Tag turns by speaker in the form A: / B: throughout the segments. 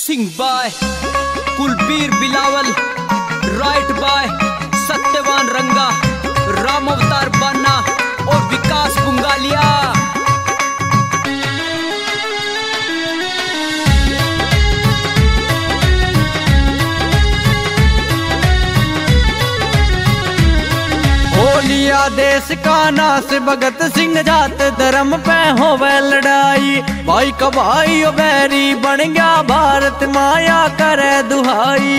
A: Singh by Kulbir Bilawal, write by Satyavan Ranga, Ram अवतार बाना और विकास बुंगालिया।
B: होलिया देश का नाश भगत सिंह जात धर्म पे होवे लड़ाई, भाई का भाई ओ बैरी बन गया भारत माया करे दुहाई।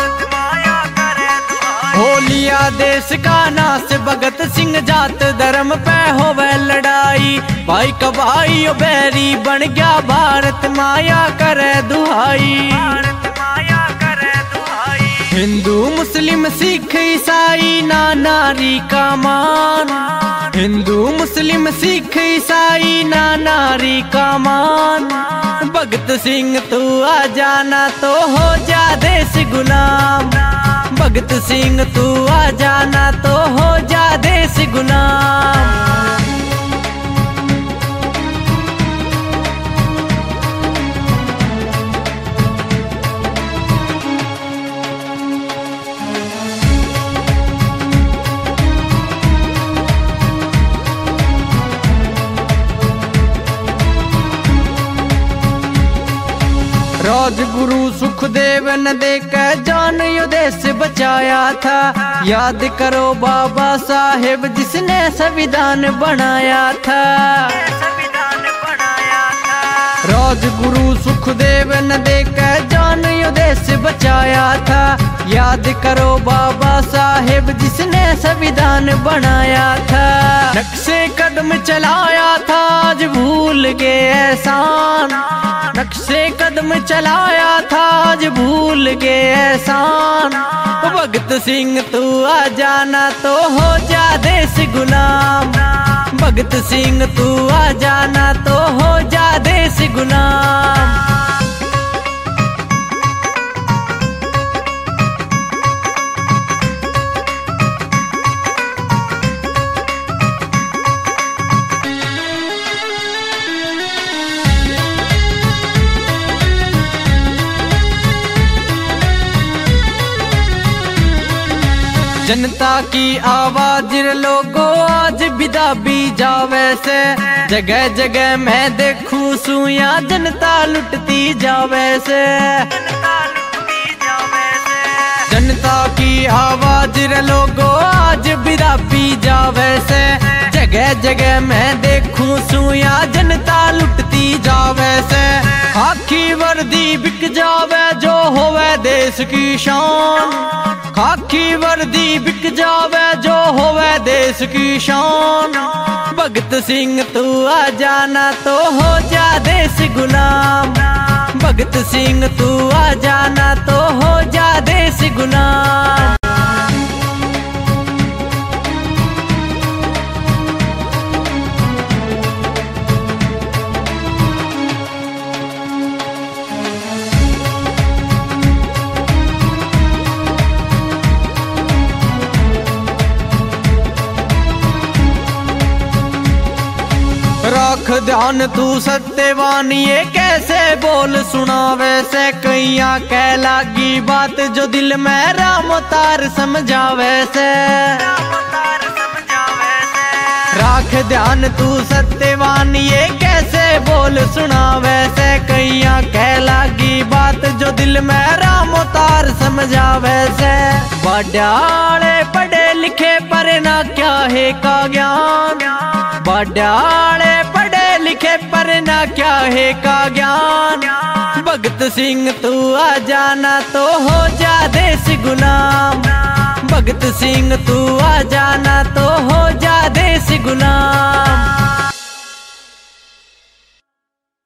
B: होलिया देश का नाश भगत सिंह जात धर्म पे होवे लड़ाई, भाई का भाई ओ बैरी बन गया भारत माया करे दुहाई। हिंदू मुस्लिम सिख ईसाई ना नारी का मान, हिंदू मुस्लिम सिख ईसाई ना नारी का मान। भगत सिंह तू आ जाना तो हो जा देश गुलाम, भगत सिंह तू आ जाना तो हो जा देश गुलाम। राजगुरु सुखदेव ने देकर जान यो देश बचाया था, याद करो बाबा साहेब जिसने संविधान बनाया था। राजगुरु सुखदेव ने देकर जान यो देश बचाया था, याद करो बाबा साहेब जिसने संविधान बनाया था। नक्शे कदम चलाया था आज भूल के एहसान, नक्शे कदम चलाया था आज भूल के एहसान। भगत सिंह तू आ जाना तो हो जा देश गुलाम, भगत सिंह तू आ जाना तो हो जा देश गुलाम। जनता की आवाज लोगो आज विदा भी जावे से, जगह जगह मैं देखूं सुया जनता लुटती जावे से। जनता की आवाज लोगो आज विदा भी जावे से, जगह जगह मैं देखूं सुया जनता लुटती जावे से। खाकी वर्दी बिक जावे जो होवे देश की शान, खाकी वर्दी बिक जावे जो होवे देश की शान। भगत सिंह तू आ जाना तो हो जा देश गुलाम, भगत सिंह तू आ जाना तो हो जा देश गुलाम। रख ध्यान तू सत्यवान ये कैसे बोल सुनावे से, कैया कह लागी बात जो दिल में राम अवतार समझावे से। रख ध्यान तू सत्यवान ये कैसे बोल सुनावे से, कैया कह लागी बात जो दिल में राम अवतार समझावे से। बड़ाले पढ़े लिखे पर ना क्या है का ज्ञान, बड़ाले पढ़े लिखे पर ना क्या है का ज्ञान। भगत सिंह तू आ जाना तो हो जा देश गुलाम, भगत सिंह तू आ जाना तो हो जा देश गुलाम।